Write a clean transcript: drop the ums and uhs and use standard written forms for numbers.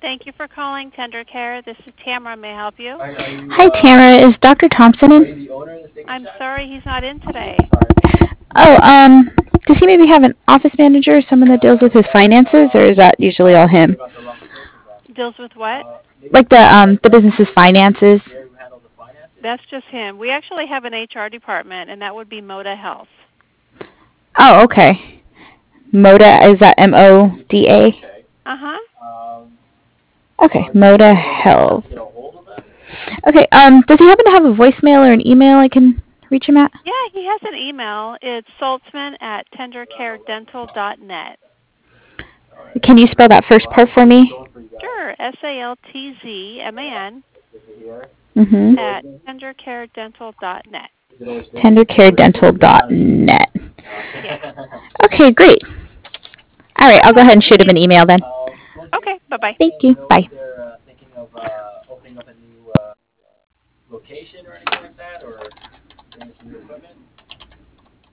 Thank you for calling Tender Care. This is Tamara. May I help you? Hi, Tamara. Is Dr. Thompson in? I'm sorry he's not in today. Oh, does he maybe have an office manager or someone that deals with his finances, or is that usually all him? Deals with what? Like the business's finances. That's just him. We actually have an HR department, and that would be Moda Health. Oh, okay. Moda, is that Moda? Uh-huh. Okay, Moda Health. Okay, does he happen to have a voicemail or an email I can reach him at? Yeah, he has an email. It's saltzman@tendercaredental.net. Can you spell that first part for me? Sure, SALTZMAN Mm-hmm. at tendercaredental.net. Tendercaredental.net. Yeah. Okay, great. All right, All I'll go ahead right. and shoot him an email then. Okay, bye-bye. Thank you. Bye.